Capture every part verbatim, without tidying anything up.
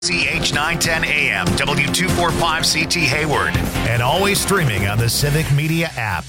C H nine ten A M, W two forty-five C T Hayward, and always streaming on the Civic Media app.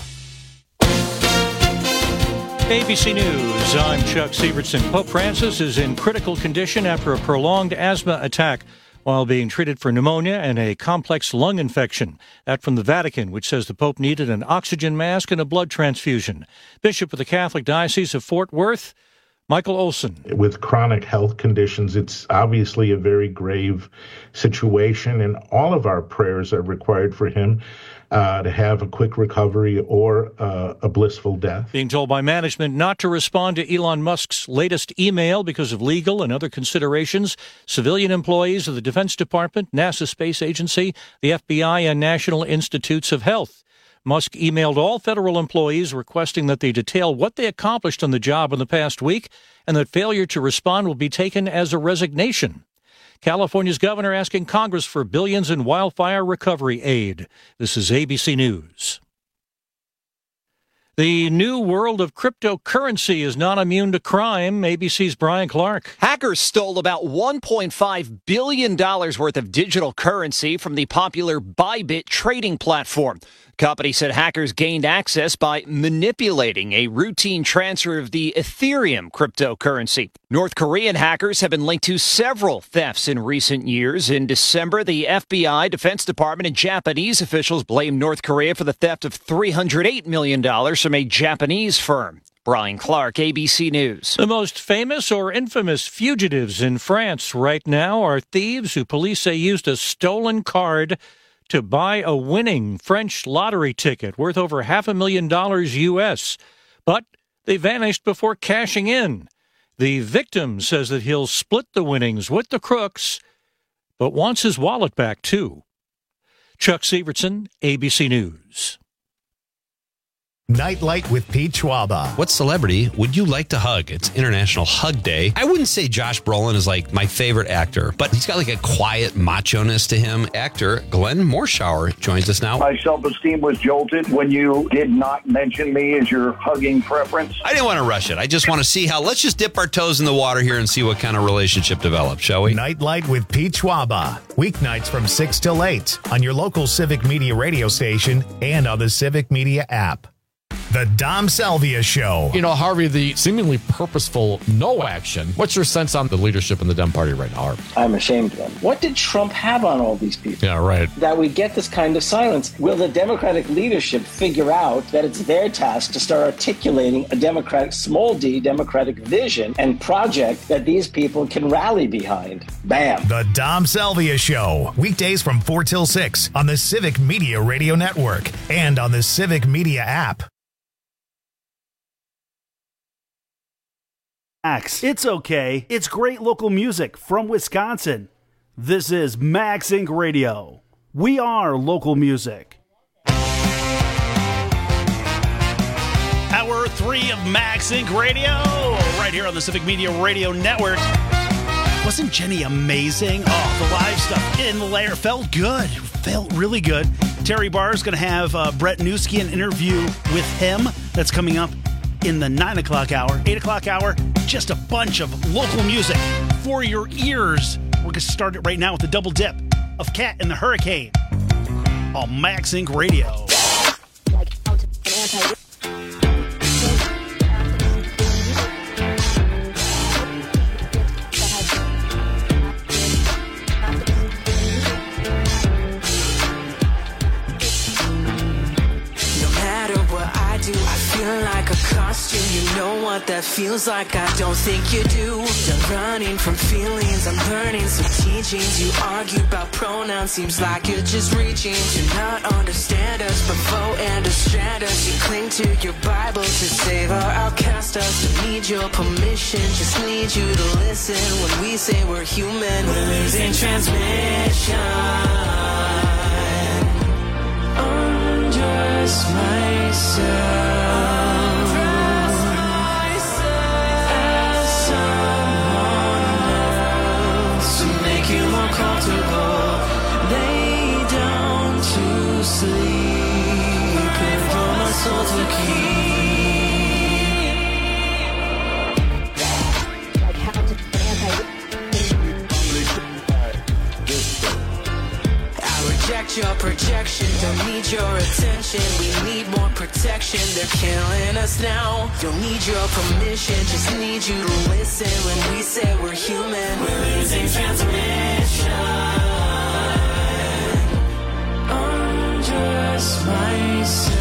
A B C News, I'm Chuck Sievertson. Pope Francis is in critical condition after a prolonged asthma attack while being treated for pneumonia and a complex lung infection. That from the Vatican, which says the Pope needed an oxygen mask and a blood transfusion. Bishop of the Catholic Diocese of Fort Worth, Michael Olson. With chronic health conditions, it's obviously a very grave situation, and all of our prayers are required for him uh, to have a quick recovery or uh, a blissful death. Being told by management not to respond to Elon Musk's latest email because of legal and other considerations, civilian employees of the Defense Department, NASA Space Agency, the F B I, and National Institutes of Health. Musk emailed all federal employees requesting that they detail what they accomplished on the job in the past week and that failure to respond will be taken as a resignation. California's governor asking Congress for billions in wildfire recovery aid. This is A B C News. The new world of cryptocurrency is not immune to crime. A B C's Brian Clark. Hackers stole about one point five billion dollars worth of digital currency from the popular Bybit trading platform. The company said hackers gained access by manipulating a routine transfer of the Ethereum cryptocurrency. North Korean hackers have been linked to several thefts in recent years. In December, the F B I, Defense Department, and Japanese officials blamed North Korea for the theft of three hundred eight million dollars from a Japanese firm. Brian Clark, A B C News. The most famous or infamous fugitives in France right now are thieves who police say used a stolen card to buy a winning French lottery ticket worth over half a million dollars U S, but they vanished before cashing in. The victim says that he'll split the winnings with the crooks, but wants his wallet back too. Chuck Sievertson, A B C News. Nightlight with Pete Schwaba. What celebrity would you like to hug? It's International Hug Day. I wouldn't say Josh Brolin is like my favorite actor, but he's got like a quiet macho-ness to him. Actor Glenn Morshower joins us now. My self-esteem was jolted when you did not mention me as your hugging preference. I didn't want to rush it. I just want to see how, let's just dip our toes in the water here and see what kind of relationship develops, shall we? Nightlight with Pete Schwaba. Weeknights from six till eight on your local Civic Media radio station and on the Civic Media app. The Dom Salvia Show. You know, Harvey, the seemingly purposeful no action. What's your sense on the leadership in the Dem Party right now, Harvey? I'm ashamed of them. What did Trump have on all these people? Yeah, right. That we get this kind of silence. Will the Democratic leadership figure out that it's their task to start articulating a Democratic, small d, Democratic vision and project that these people can rally behind? Bam. The Dom Salvia Show. Weekdays from four till six on the Civic Media Radio Network and on the Civic Media app. Max. It's okay. It's great local music from Wisconsin. This is Max Incorporated. Radio. We are local music. Hour three of Max Incorporated. Radio, right here on the Civic Media Radio Network. Wasn't Jenny amazing? Oh, the live stuff in the lair felt good. Felt really good. Terry Barr is going to have uh, Brett Newski, an interview with him that's coming up in the nine o'clock hour, eight o'clock hour, just a bunch of local music for your ears. We're going to start it right now with the double dip of Cat and the Hurricane on Max Inc Radio. Like a costume, you know what that feels like. I don't think you do. You're running from feelings, I'm learning some teachings. You argue about pronouns, seems like you're just reaching to not understand us, but vote and distract us. You cling to your Bible to save or outcast us. Don't need your permission, just need you to listen when we say we're human. We're losing transmission. Undress myself. Comfortable, lay down to sleep, and for my soul to keep. reject your projection. Don't need your attention, we need more protection. They're killing us now. Don't need your permission, just need you to listen. When we say we're human, we're losing transmission. Undress myself.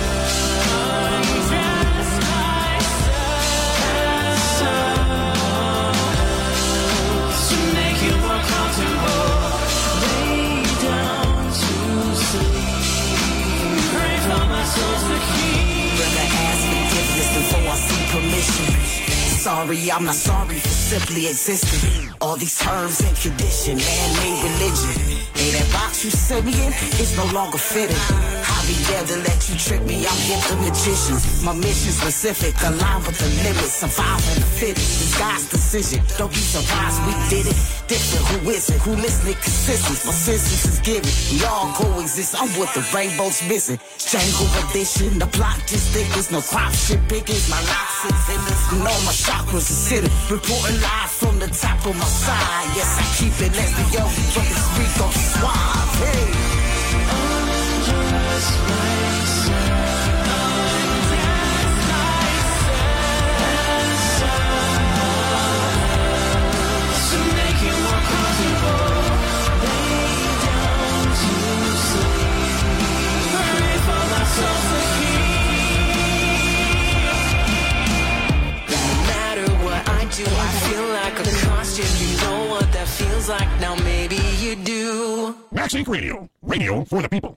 Sorry, I'm not sorry for simply existing. All these herbs and tradition, man-made religion. Hey, that box you sent me in, it's no longer fitting. I'll be there to let you trick me, I'm the magicians. My mission specific, aligned with the limits. Surviving the fittest, it's God's decision. Don't be surprised we did it. Different, who is it? Who listening consistent? My senses is given. We all coexist, I'm what the rainbow's missing. Jangle edition, the plot just thickens. No crop shit pickings, my life sits in this. You know my chakras are sitting. Reporting live from the top of my side. Yes, I keep it as the young from the street on suave. Hey. Undress myself. To make it more comfortable. Lay down to sleep. Pray for my soul to keep. No matter what I do, I feel like a costume. You know what that feels like. Now maybe you do. Max Inc Radio. Radio for the people.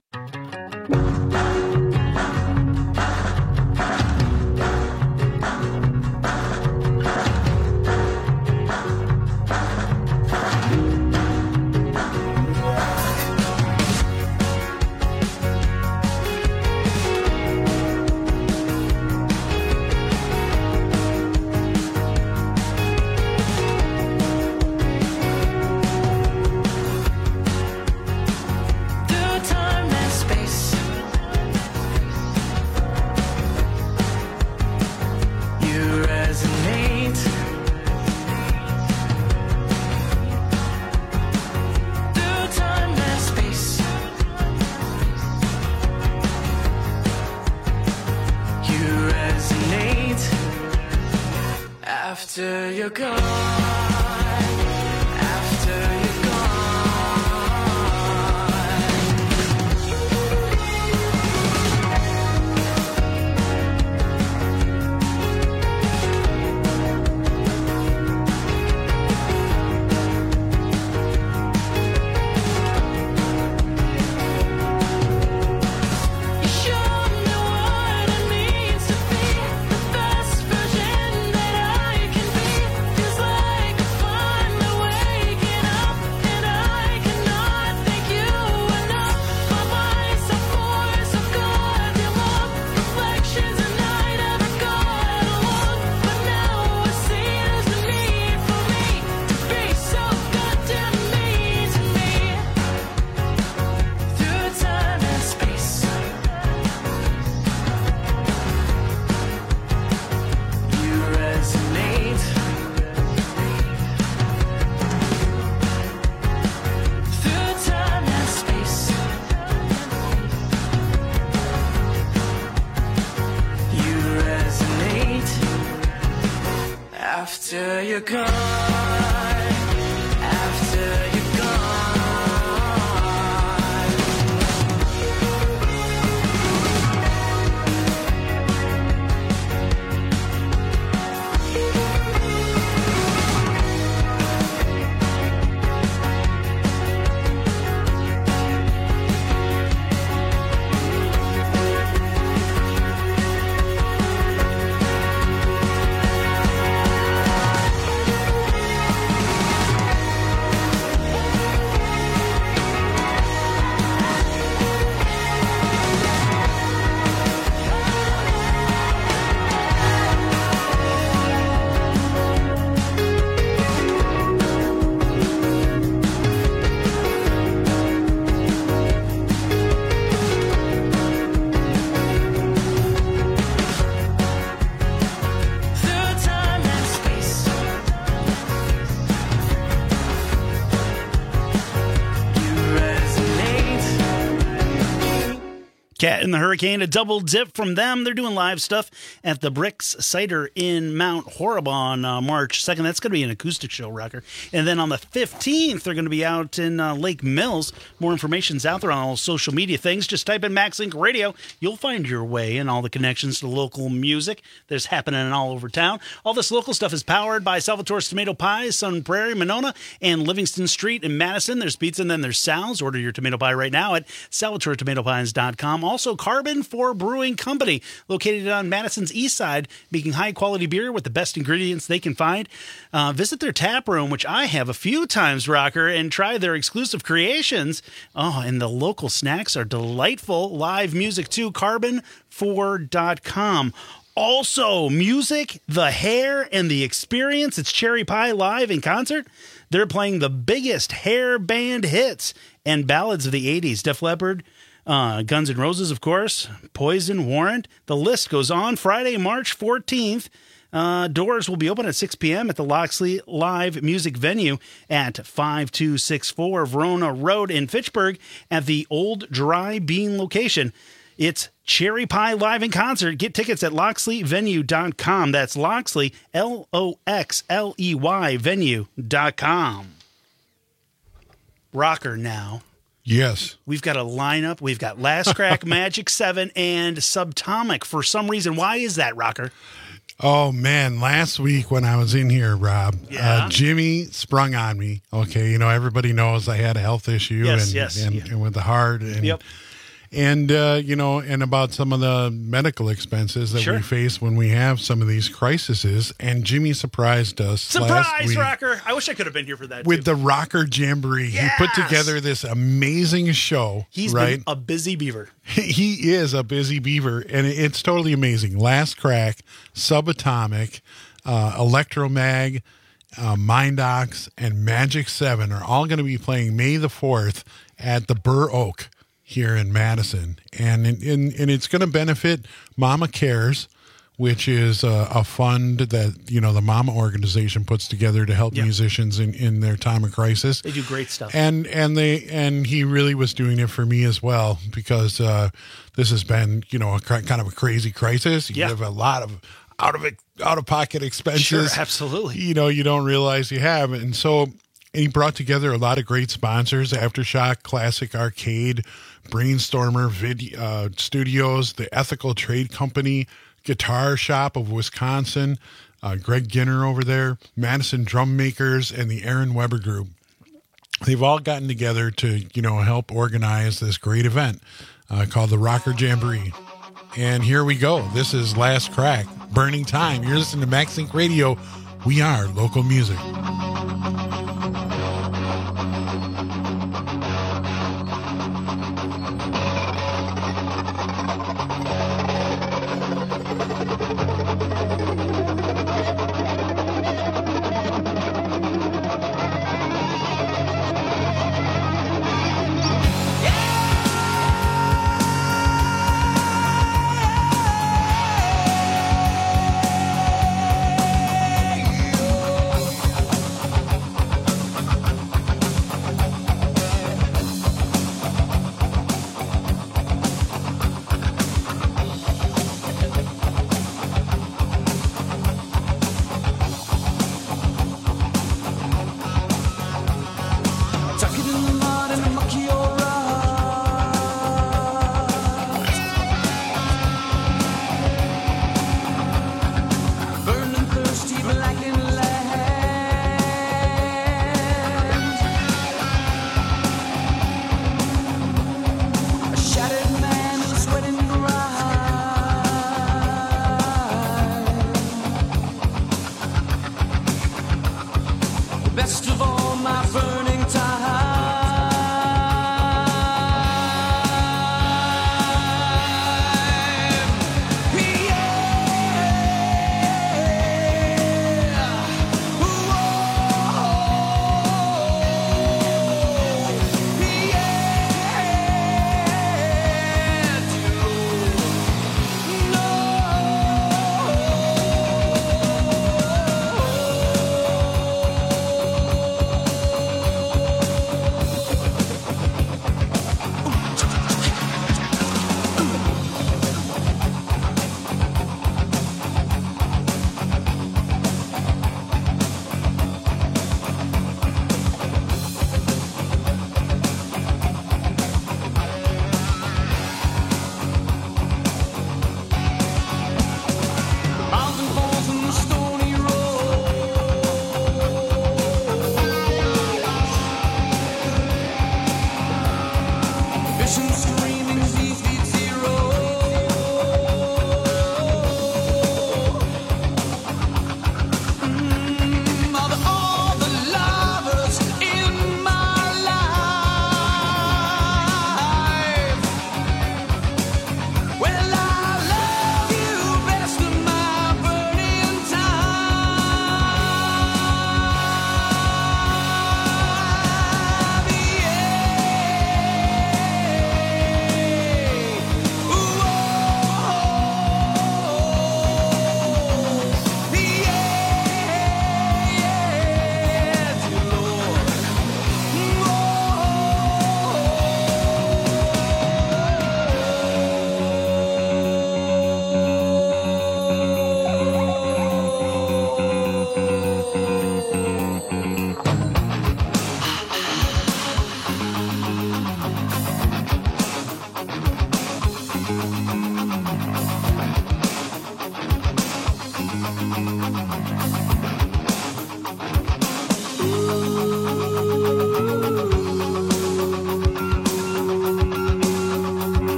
After you're gone, after you're after you're gone, after you're gone. Cat and the Hurricane, a double dip from them. They're doing live stuff at the Bricks Cider in Mount Horeb on uh, March second. That's going to be an acoustic show, Rocker. And then on the fifteenth, they're going to be out in uh, Lake Mills. More information's out there on all social media things. Just type in MaxLink Radio. You'll find your way and all the connections to local music that's happening all over town. All this local stuff is powered by Salvatore's Tomato Pies, Sun Prairie, Monona, and Livingston Street in Madison. There's pizza and then there's Sal's. Order your tomato pie right now at salvatore tomato pies dot com. Also, Carbon four Brewing Company, located on Madison's east side, making high-quality beer with the best ingredients they can find. Uh, visit their tap room, which I have a few times, Rocker, and try their exclusive creations. Oh, and the local snacks are delightful. Live music, too, carbon four dot com. Also, music, the hair, and the experience. It's Cherry Pie Live in concert. They're playing the biggest hair band hits and ballads of the eighties. Def Leppard, uh, Guns N' Roses, of course, Poison, Warrant. The list goes on. Friday, March fourteenth. Uh, doors will be open at six p.m. at the Loxley Live Music Venue at five two six four Verona Road in Fitchburg at the Old Dry Bean location. It's Cherry Pie Live in concert. Get tickets at loxley venue dot com. That's Loxley, L O X L E Y, venue dot com. Rocker now. Yes. We've got a lineup. We've got Last Crack, Magic seven, and Subatomic for some reason. Why is that, Rocker? Oh, man. Last week when I was in here, Rob, Yeah. uh, Jimmy sprung on me. Okay. You know, everybody knows I had a health issue. Yes, and, yes. and, Yeah. and with the heart. And, Yep. And, uh, you know, and about some of the medical expenses that Sure. we face when we have some of these crises. And Jimmy surprised us last Surprise, week Rocker. I wish I could have been here for that, with too. the Rocker Jamboree. Yes! He put together this amazing show. He's right? been a busy beaver. He is a busy beaver, and it's totally amazing. Last Crack, Subatomic, uh, Electromag, uh, Mindox, and Magic seven are all going to be playing May the fourth at the Burr Oak here in Madison. And, in, in, and it's going to benefit Mama Cares, which is a, a fund that, you know, the Mama organization puts together to help Yeah. musicians in, in their time of crisis. They do great stuff. And and they and he really was doing it for me as well, because uh, this has been, you know, a cr- kind of a crazy crisis. You Yeah. have a lot of out of it, out of pocket expenses. Sure, absolutely. You know, you don't realize you have, and so and he brought together a lot of great sponsors: Aftershock, Classic Arcade, Brainstormer Vid uh, Studios, the Ethical Trade Company, Guitar Shop of Wisconsin, uh, Greg Ginner over there, Madison Drum Makers, and the Aaron Weber Group. They've all gotten together to, you know, help organize this great event uh, called the Rocker Jamboree. And here we go. This is Last Crack, Burning Time. You're listening to MaxLink Radio. We are local music.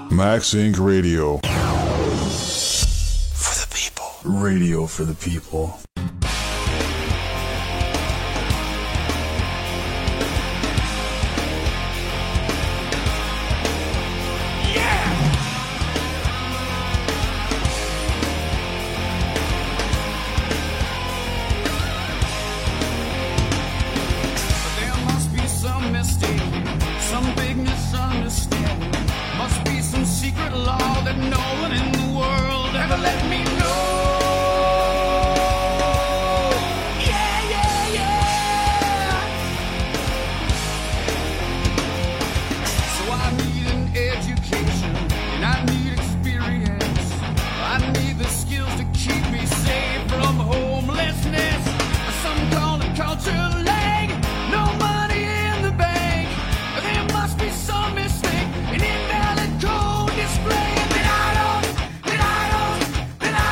Max Inc Radio. For the people. Radio for the people. Some mistake, an invalid code display that I don't, that I don't, that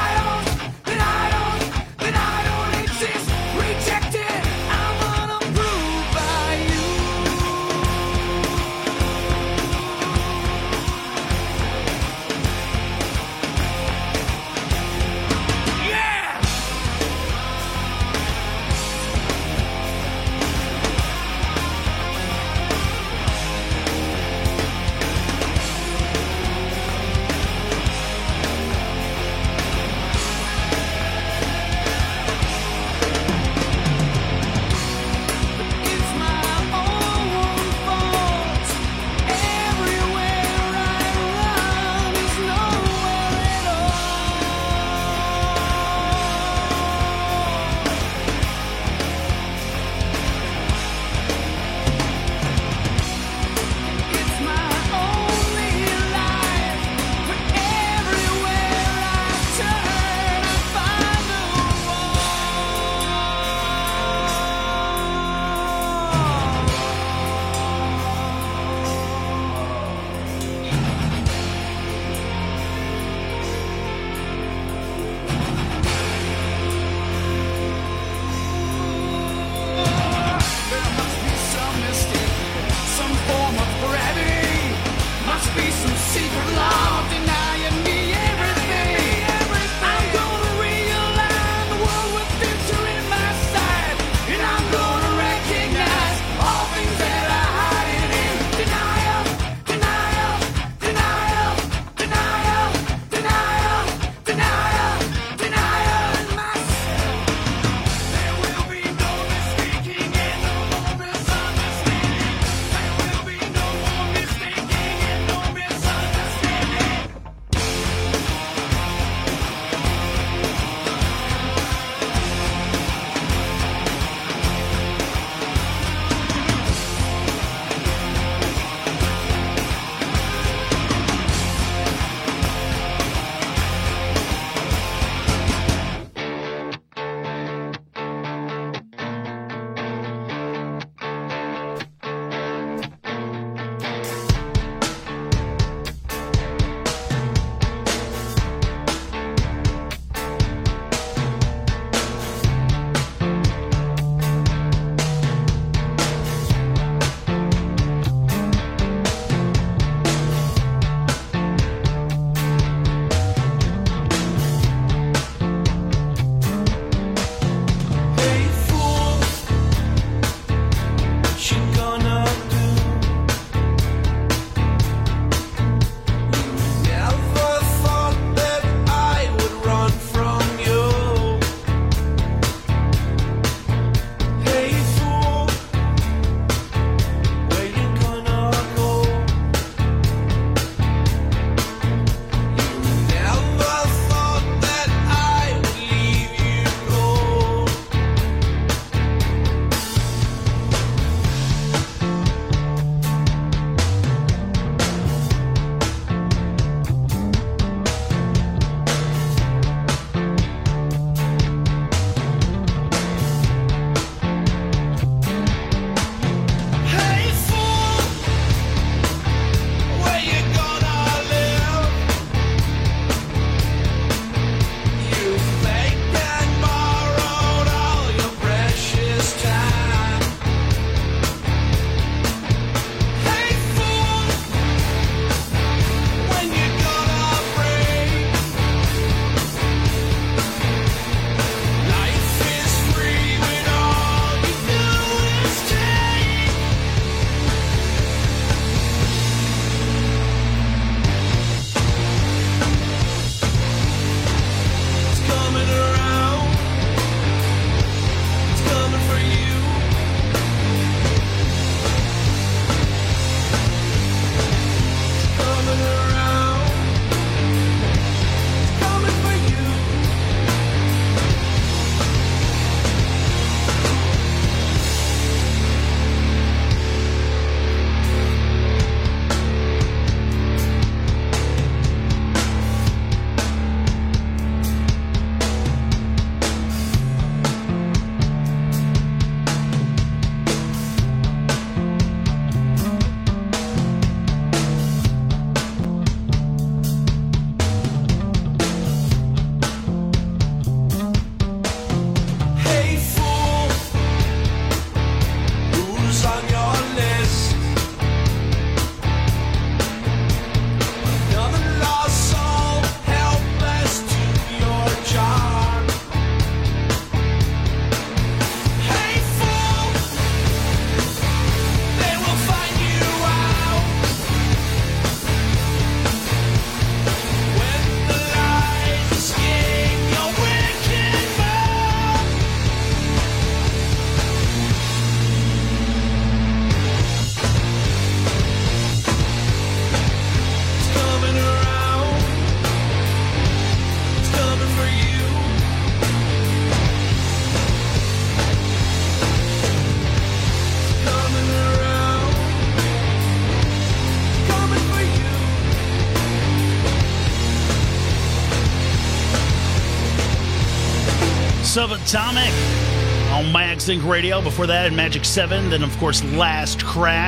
Subatomic on Max Inc Radio. Before that, in Magic seven. Then, of course, Last Crack.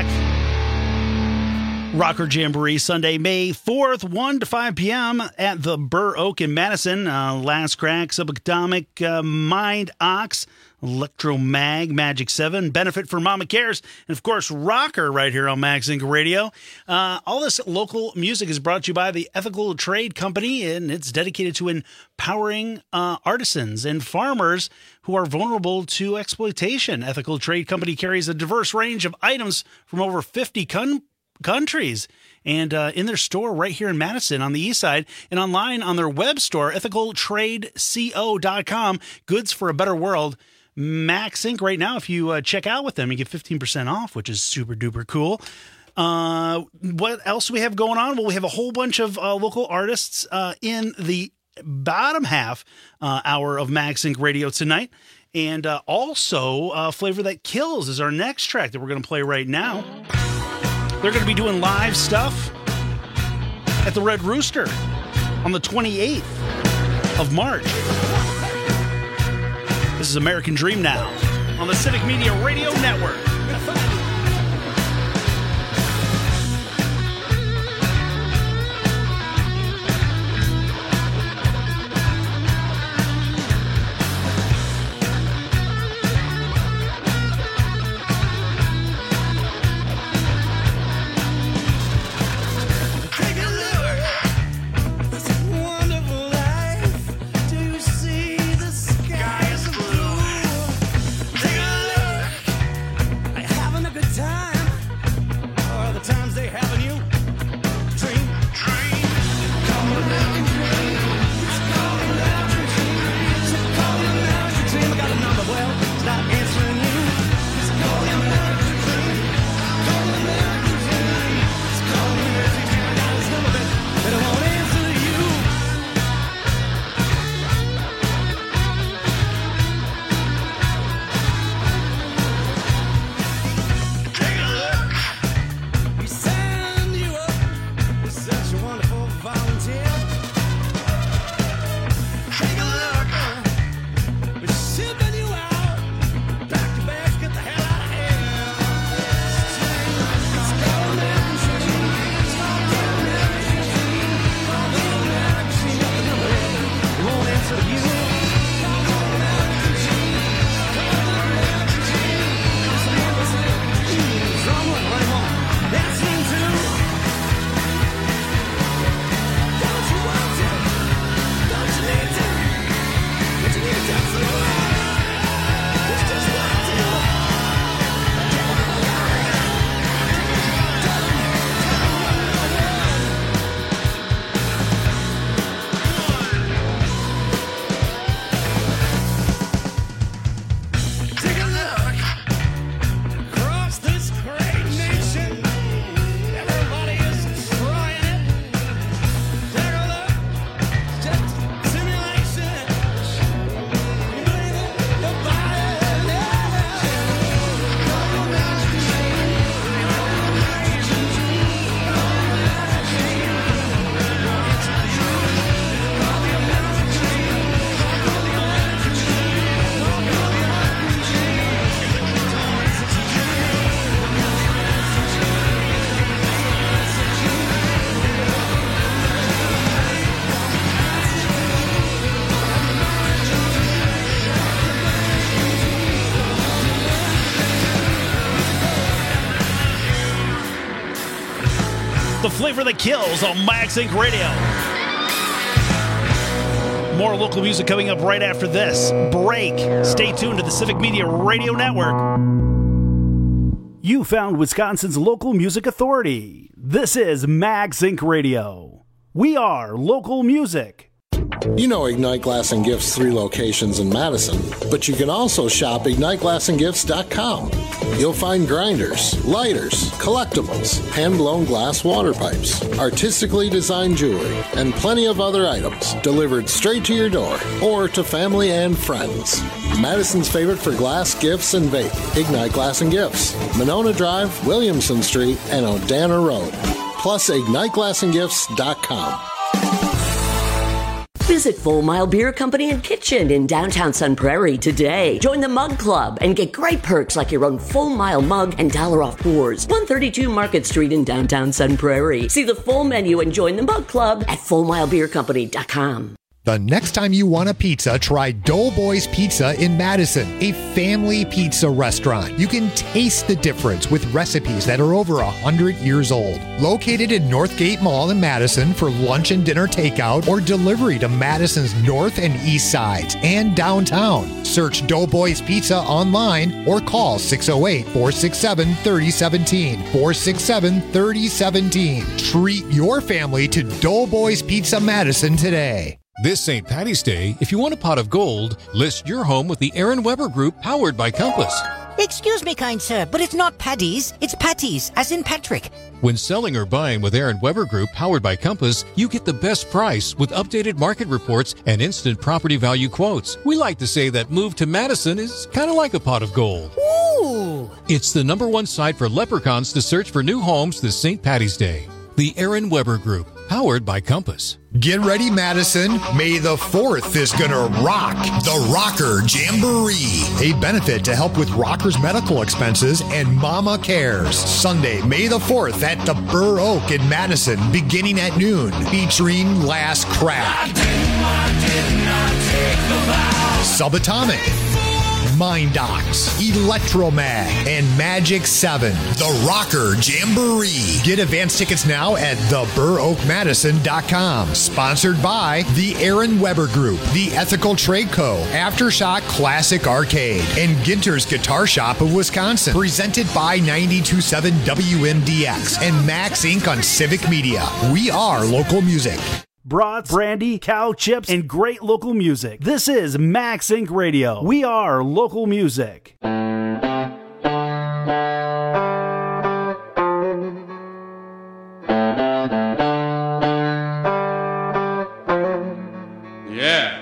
Rocker Jamboree, Sunday, May fourth, one to five p.m. at the Burr Oak in Madison. Uh, Last Crack, Subatomic, uh, Mind Ox, Electromag, Magic seven, Benefit for Mama Cares, and, of course, Rocker right here on Max Inc Radio. Uh, all this local music is brought to you by the Ethical Trade Company, and it's dedicated to empowering uh, artisans and farmers who are vulnerable to exploitation. Ethical Trade Company carries a diverse range of items from over fifty countries. countries and uh, in their store right here in Madison on the east side, and online on their web store, ethical trade co dot com. Goods for a better world. Max Inc right now, if you uh, check out with them, you get fifteen percent off, which is super duper cool. Uh, what else do we have going on? Well, we have a whole bunch of uh, local artists uh, in the bottom half uh, hour of Max Inc Radio tonight. And uh, also, uh, Flavor That Kills is our next track that we're going to play right now. They're going to be doing live stuff at the Red Rooster on the twenty-eighth of March. This is American Dream now on the Civic Media Radio Network. The Flavor That Kills on Max Inc Radio. More local music coming up right after this break. Stay tuned to the Civic Media Radio Network. You found Wisconsin's local music authority. This is Max Inc Radio. We are local music. You know Ignite Glass and Gifts' three locations in Madison, but you can also shop ignite glass and gifts dot com. You'll find grinders, lighters, collectibles, hand-blown glass water pipes, artistically designed jewelry, and plenty of other items delivered straight to your door or to family and friends. Madison's favorite for glass, gifts, and vape, Ignite Glass and Gifts, Monona Drive, Williamson Street, and Odana Road. Plus ignite glass and gifts dot com. Visit Full Mile Beer Company and Kitchen in downtown Sun Prairie today. Join the Mug Club and get great perks like your own Full Mile mug and dollar off pours. one thirty-two Market Street in downtown Sun Prairie. See the full menu and join the Mug Club at full mile beer company dot com. The next time you want a pizza, try Doughboys Pizza in Madison, a family pizza restaurant. You can taste the difference with recipes that are over one hundred years old. Located in Northgate Mall in Madison for lunch and dinner takeout or delivery to Madison's north and east sides and downtown. Search Doughboys Pizza online or call six oh eight, four six seven, three oh one seven, four six seven, three oh one seven. Treat your family to Doughboys Pizza Madison today. This Saint Patty's Day, if you want a pot of gold, list your home with the Aaron Weber Group, powered by Compass. Excuse me, kind sir, but it's not Paddy's, it's Patty's, as in Patrick. When selling or buying with Aaron Weber Group, powered by Compass, you get the best price with updated market reports and instant property value quotes. We like to say that move to Madison is kind of like a pot of gold. Ooh! It's the number one site for leprechauns to search for new homes this Saint Patty's Day. The Aaron Weber Group, powered by Compass. Get ready, Madison. May the fourth is gonna rock the Rocker Jamboree, a benefit to help with rockers' medical expenses and Mama Cares. Sunday, May the fourth at the Burr Oak in Madison, beginning at noon, featuring Last Crack, Subatomic, Mind Docs, Electromag, and Magic seven. The Rocker Jamboree. Get advance tickets now at the burr oak madison dot com. Sponsored by the Aaron Weber Group, the Ethical Trade Co., Aftershock Classic Arcade, and Ginter's Guitar Shop of Wisconsin. Presented by ninety-two point seven W M D X and Max Incorporated on Civic Media. We are local music. Brats, brandy, cow chips, and great local music. This is Max Incorporated. Radio. We are local music. Yeah.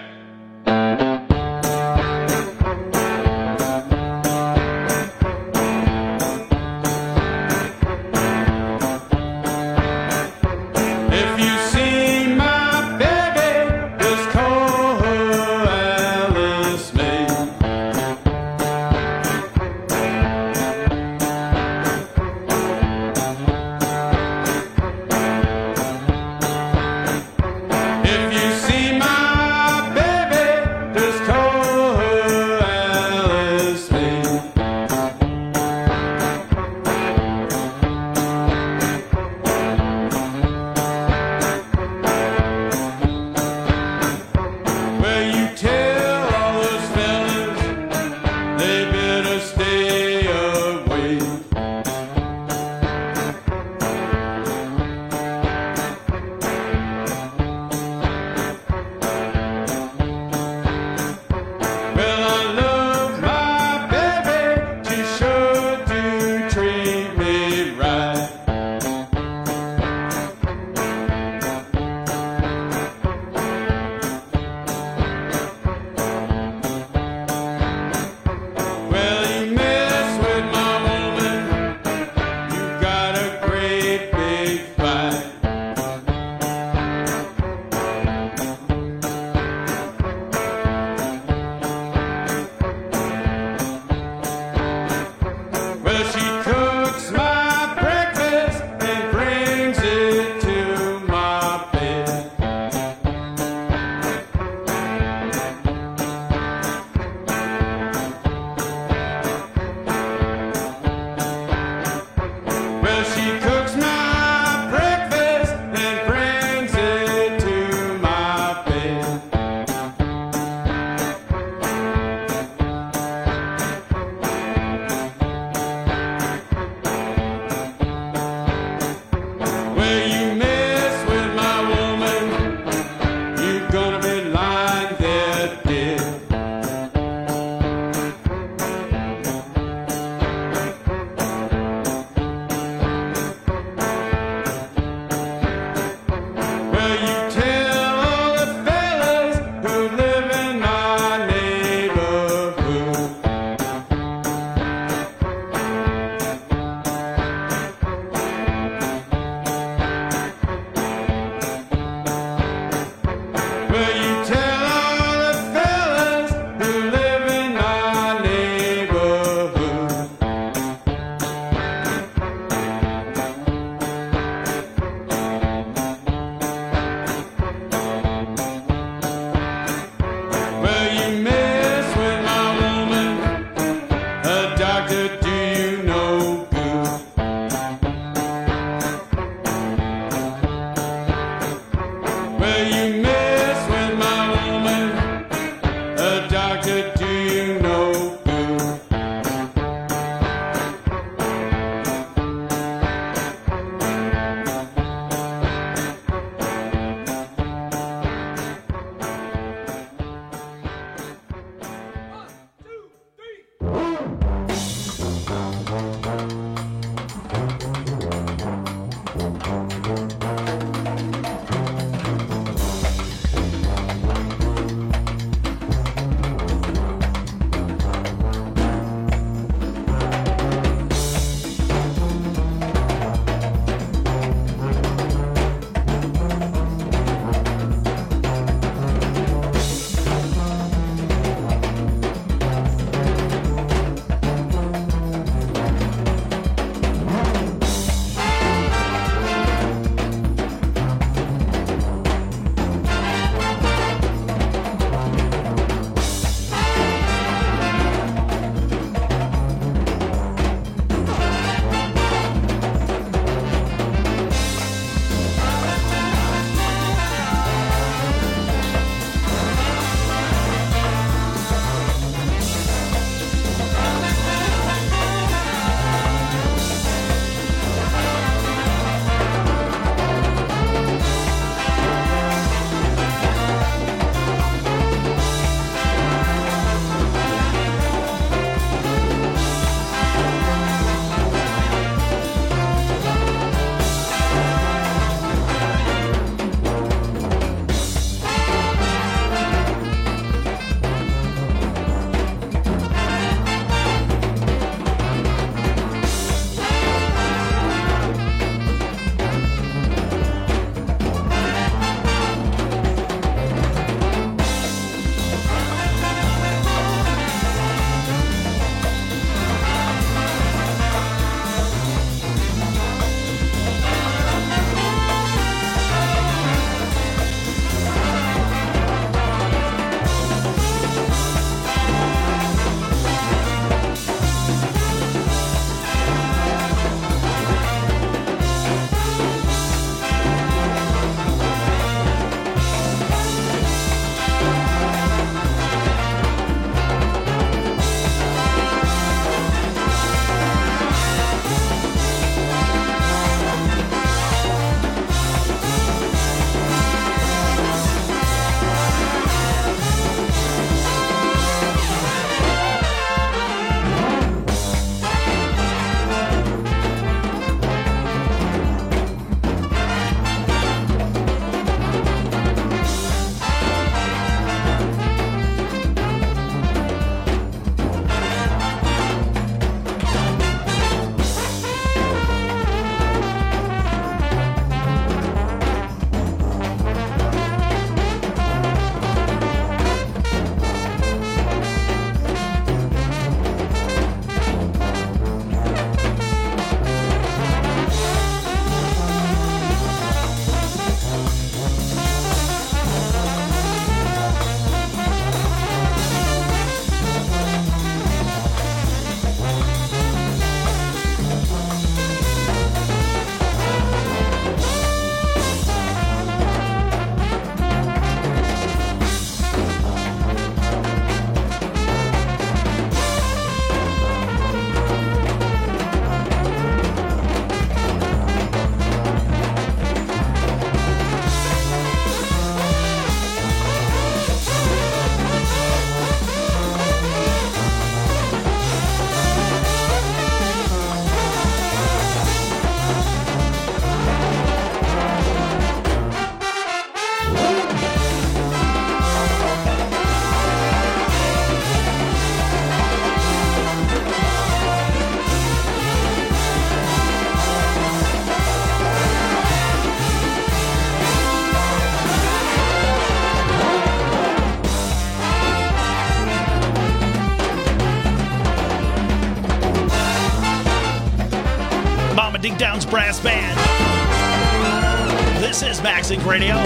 MaxInc Radio.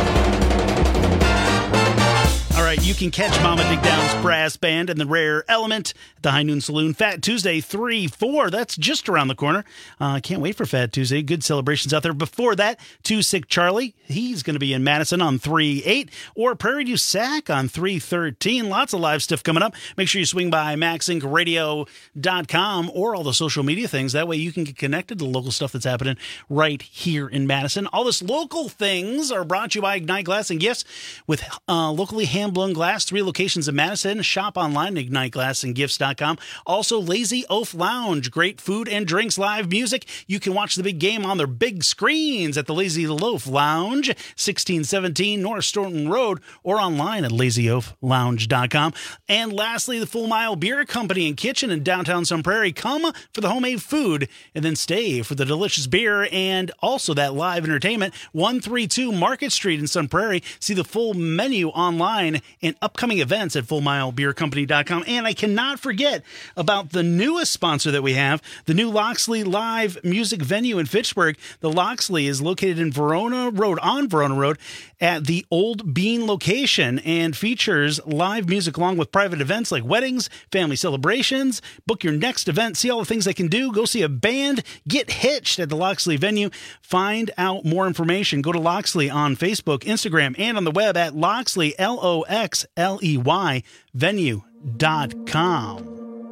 All right, you can catch Mama Dig Down's brass band and the Rare Element at the High Noon Saloon. Fat Tuesday, three four. That's just around the corner. I uh, can't wait for Fat Tuesday. Good celebrations out there. Before that, Too Sick Charlie. He's going to be in Madison on three eight. Or Prairie Du Sac on three thirteen. Lots of live stuff coming up. Make sure you swing by max inc radio dot com or all the social media things. That way you can get connected to the local stuff that's happening right here in Madison. All this local things are brought to you by Ignite Glass and Gifts with uh, locally hand blown glass, three locations in Madison. Shop online at ignite glass and gifts dot com. Also, Lazy Oaf Lounge, great food and drinks, live music. You can watch the big game on their big screens at the Lazy Loaf Lounge, sixteen seventeen North Staunton Road, or online at lazy oaf lounge dot com. And lastly, the Full Mile Beer Company and Kitchen in downtown Sun Prairie. Come for the homemade food and then stay for the delicious beer and also that live entertainment. one thirty-two Market Street in Sun Prairie. See the full menu online and upcoming events at full mile beer company dot com. And I cannot forget about the newest sponsor that we have, the new Loxley Live Music Venue in Fitchburg. The Loxley is located in Verona Road, on Verona Road, at the Old Bean location, and features live music along with private events like weddings, family celebrations. Book your next event, see all the things they can do, go see a band, get hitched at the Loxley venue. Find out more information. Go to Loxley on Facebook, Instagram, and on the web at Loxley, L O X L E Y, venue dot com.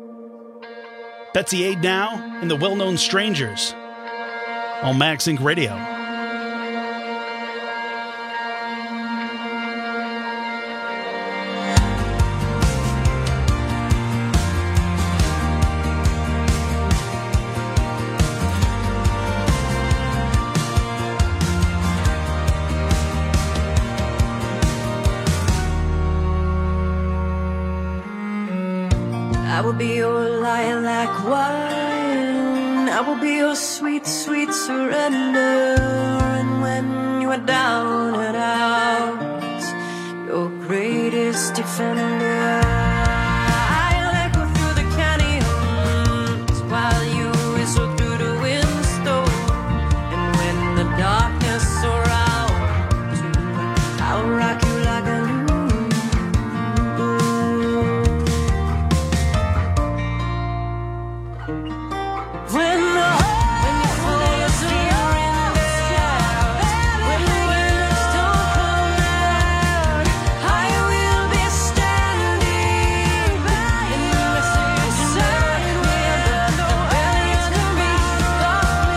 Betsy Aid now and the Well-Known Strangers on MaxInc Radio. I will be your lilac wine. I will be your sweet, sweet surrender. And when you are down and out, your greatest defender. I'll echo through the canyons while you whistle through the windstorm. And when the darkness surrounds you, I'll rock you like a new.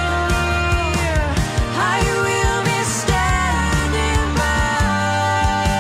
I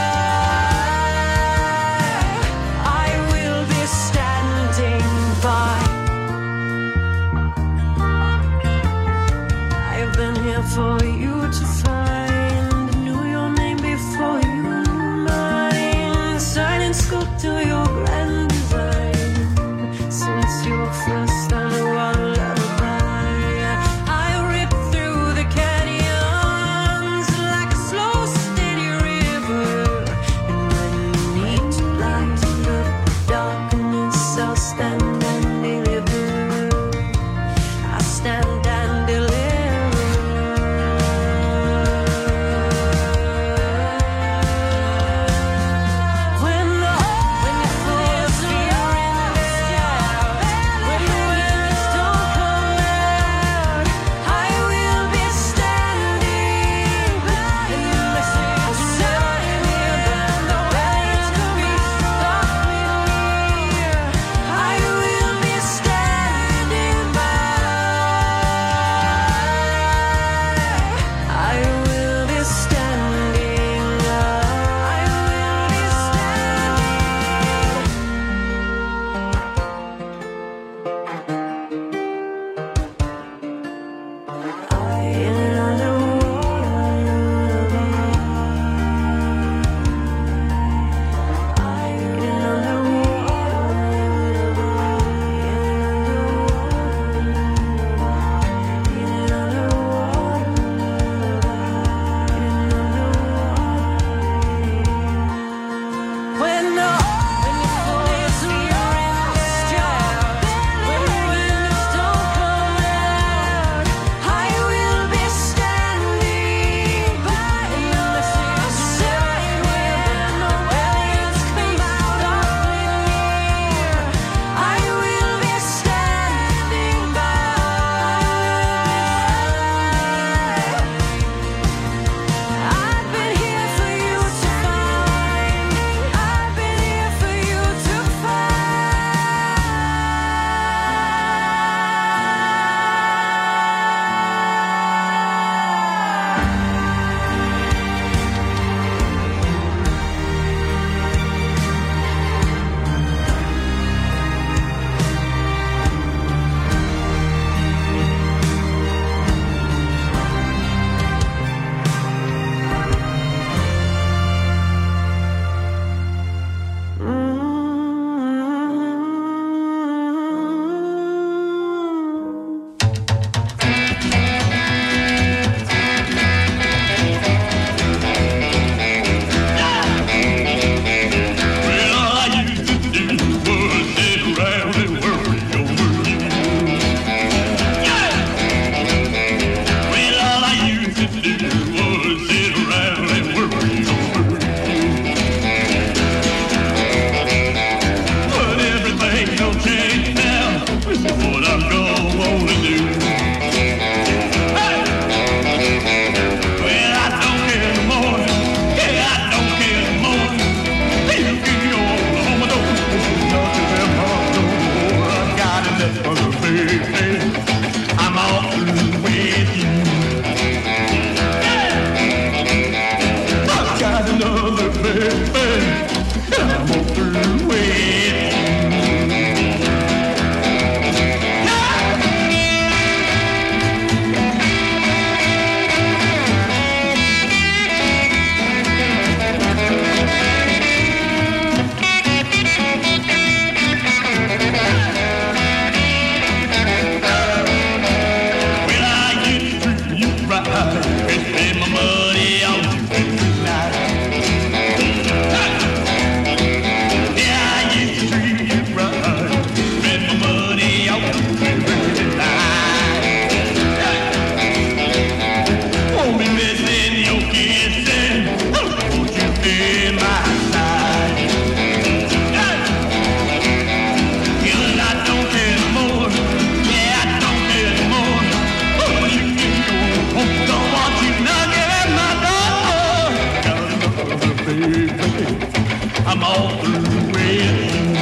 I'm all through with.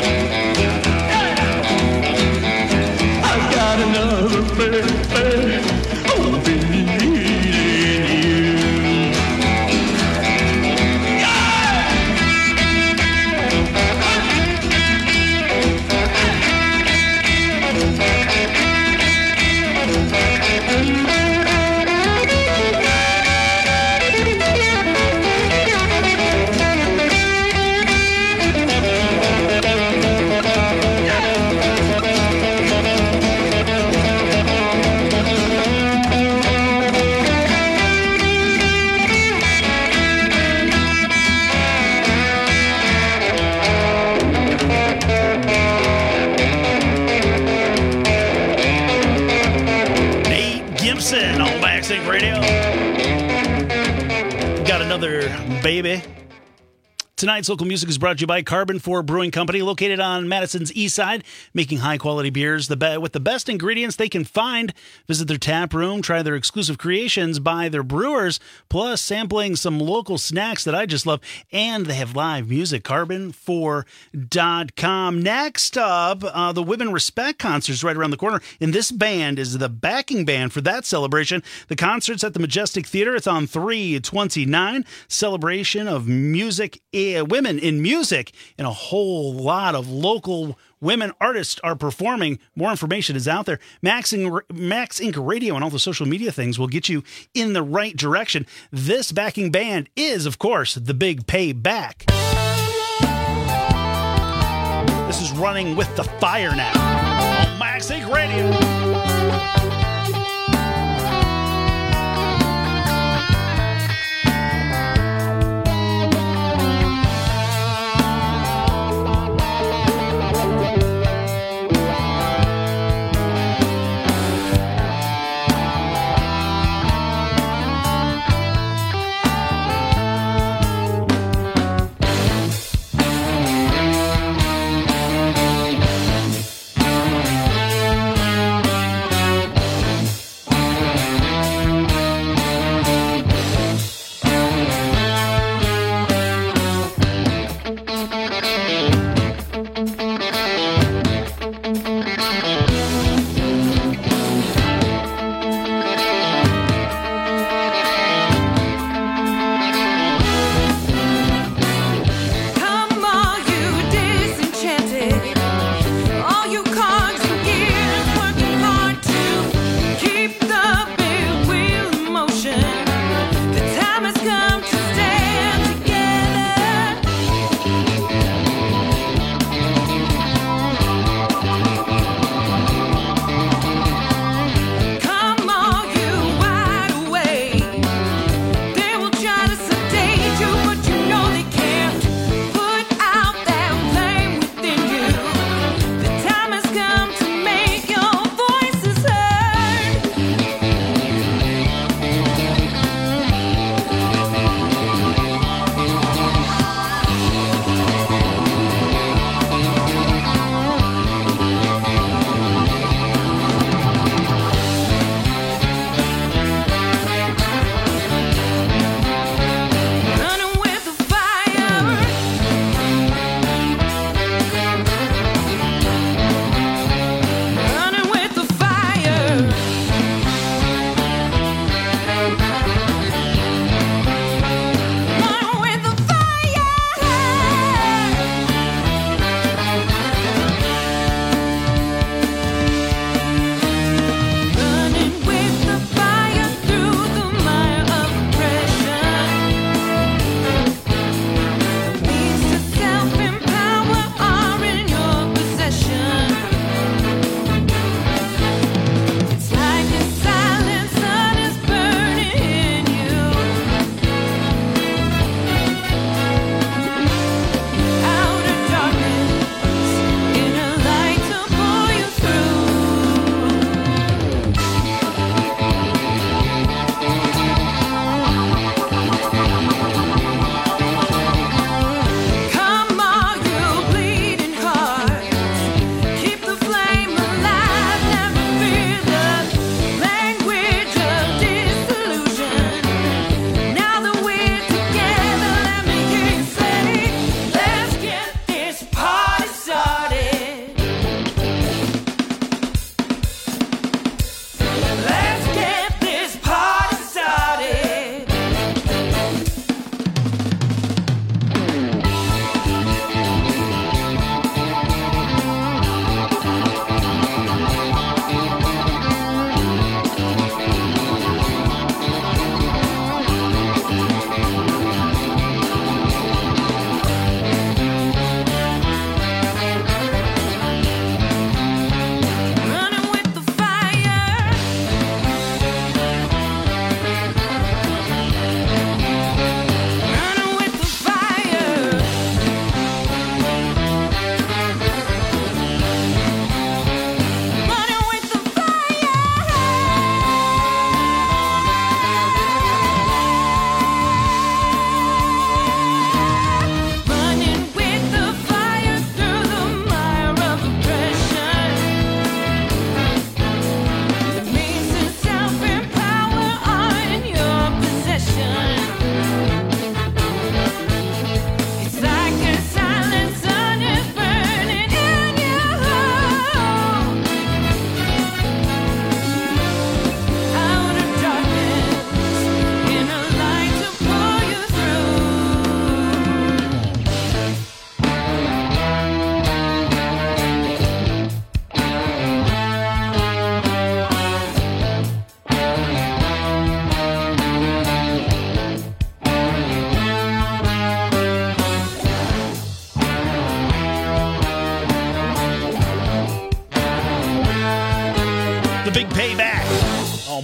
I've got another baby, oh baby, needing you. Gibson on Backsync Radio. Got another baby. Tonight's local music is brought to you by Carbon four Brewing Company, located on Madison's east side, making high-quality beers the be- with the best ingredients they can find. Visit their tap room, try their exclusive creations by their brewers, plus sampling some local snacks that I just love, and they have live music, carbon four dot com. Next up, uh, the Women Respect concert's right around the corner, and this band is the backing band for that celebration. The concert's at the Majestic Theater. It's on three twenty-nine, celebration of music women in music, and a whole lot of local women artists are performing. More information is out there. Max Inc. Max Inc. Radio and all the social media things will get you in the right direction. This backing band is, of course, The Big Payback. This is Running with the Fire now on Max Inc. Radio.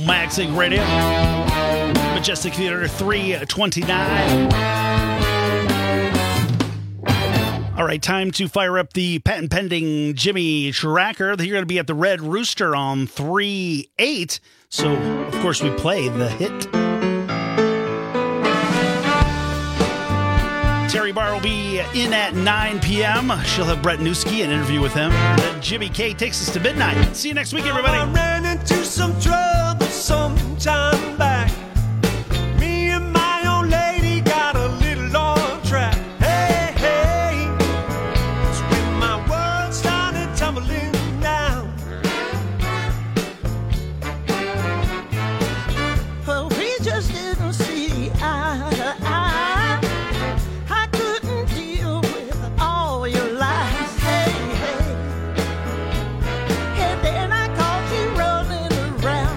Maxing Radio. Majestic Theater three twenty-nine. All right, time to fire up the patent pending Jimmy Tracker. You're going to be at the Red Rooster on three eight. So, of course, we play the hit. Terry Barr will be in at nine p.m. She'll have Brett Newski, an interview with him. Then Jimmy K takes us to midnight. See you next week, everybody. I ran into some trouble some time back. Me and my old lady got a little off track. Hey, hey, it's when my world started tumbling down. Well, we just didn't see eye to eye. I couldn't deal with all your lies. Hey, hey. And then I caught you running around.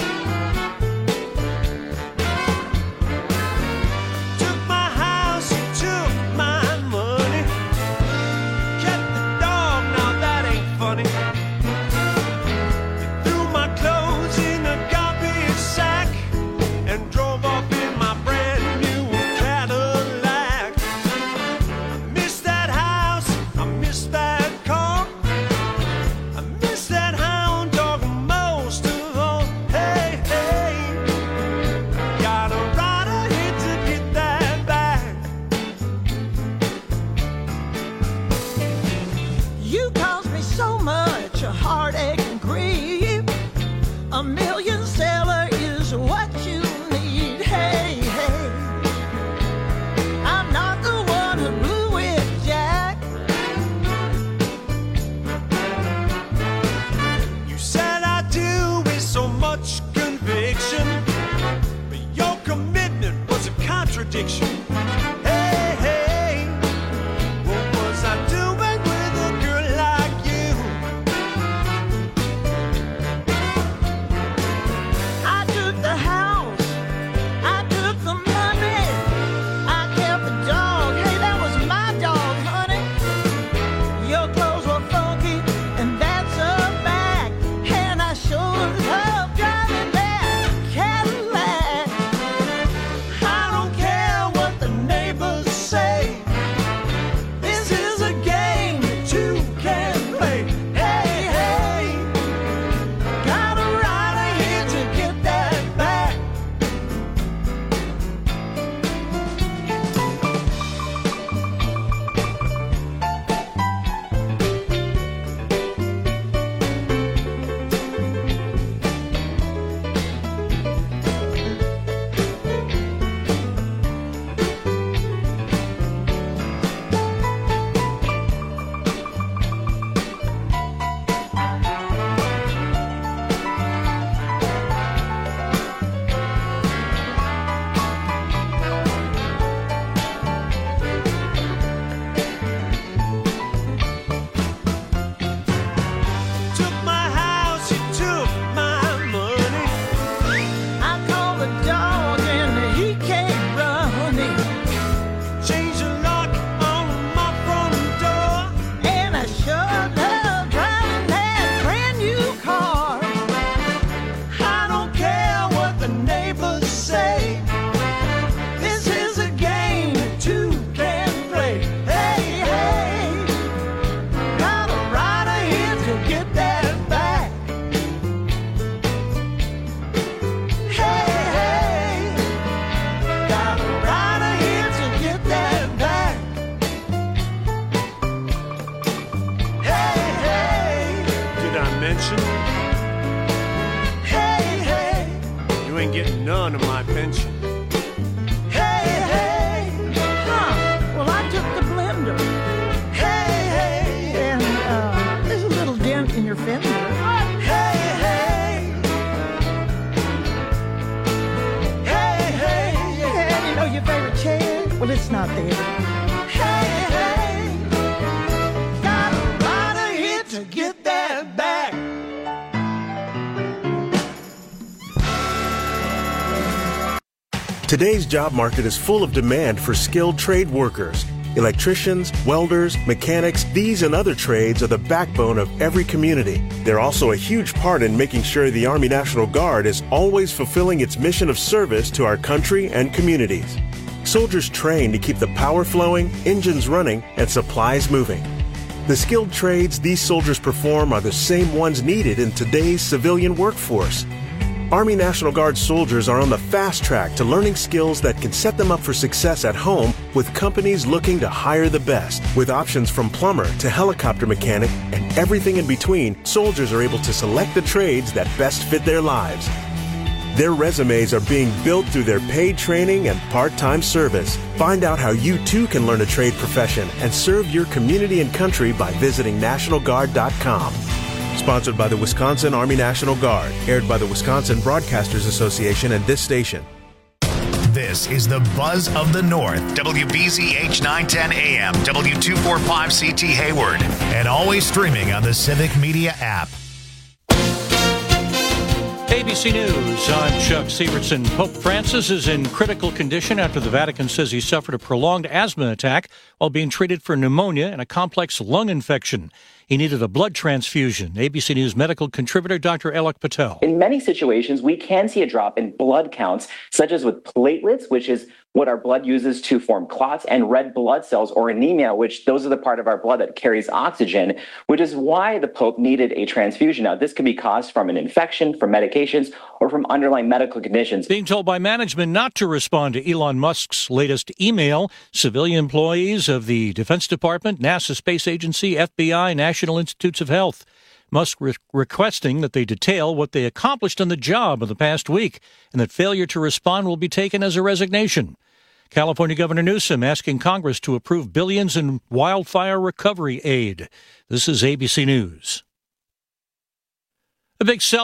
Took my house, you took my money. Kept the dog, now that ain't funny. You threw my clothes in a garbage sack and drove off in my brand new Cadillac. I miss that house, I miss that car. I miss that hound dog most of all. Hey, hey, gotta ride ahead to get that back. You caused me so much heartache and grief. A million seller is what you need. Hey, hey. I'm not the one who blew it, Jack. You said I do with so much conviction, but your commitment was a contradiction. Hey, hey, what was I doing with a girl like you? I took the house, I took the money, I kept the dog. Hey, that was my dog, honey. Your clothes were funky, and that's a fact. And I sure love driving that Cadillac. I don't care what the neighbors say. This is a game that two can play. Hey, hey, gotta ride ahead to get that back. Took my house, you took my money. I called the dog, and he came running. Changed the lock on my front door. And I sure love driving that brand new car. I don't care what the neighbors say. This is a game that two can play. Hey, hey, gotta ride ahead to get that back. Hey, hey, gotta ride ahead to get that back. Hey, hey, did I mention? Hey, hey, you ain't getting none of my pension. Hey, hey, Huh. Well, I took the blender. hey, hey, And uh, there's a little dent in your fender. hey, hey, hey, hey, And you know your favorite chair? Well, it's not there. hey, hey, gotta ride ahead to get that back. Today's job market is full of demand for skilled trade workers. Electricians, welders, mechanics, these and other trades are the backbone of every community. They're also a huge part in making sure the Army National Guard is always fulfilling its mission of service to our country and communities. Soldiers train to keep the power flowing, engines running, and supplies moving. The skilled trades these soldiers perform are the same ones needed in today's civilian workforce. Army National Guard soldiers are on the fast track to learning skills that can set them up for success at home with companies looking to hire the best. With options from plumber to helicopter mechanic and everything in between, soldiers are able to select the trades that best fit their lives. Their resumes are being built through their paid training and part-time service. Find out how you too can learn a trade profession and serve your community and country by visiting National Guard dot com. Sponsored by the Wisconsin Army National Guard. Aired by the Wisconsin Broadcasters Association and this station. This is the Buzz of the North. W B Z H nine ten A M, W two forty-five C T Hayward. And always streaming on the Civic Media app. A B C News, I'm Chuck Severson. Pope Francis is in critical condition after the Vatican says he suffered a prolonged asthma attack while being treated for pneumonia and a complex lung infection. He needed a blood transfusion. A B C News medical contributor Doctor Alok Patel. In many situations, we can see a drop in blood counts, such as with platelets, which is what our blood uses to form clots, and red blood cells, or anemia, which those are the part of our blood that carries oxygen, which is why the Pope needed a transfusion. Now, this could be caused from an infection, from medications, or from underlying medical conditions. Being told by management not to respond to Elon Musk's latest email, civilian employees of the Defense Department, NASA Space Agency, F B I, National Institutes of Health. Musk re- requesting that they detail what they accomplished on the job in the past week, and that failure to respond will be taken as a resignation. California Governor Newsom asking Congress to approve billions in wildfire recovery aid. This is A B C News. A big cell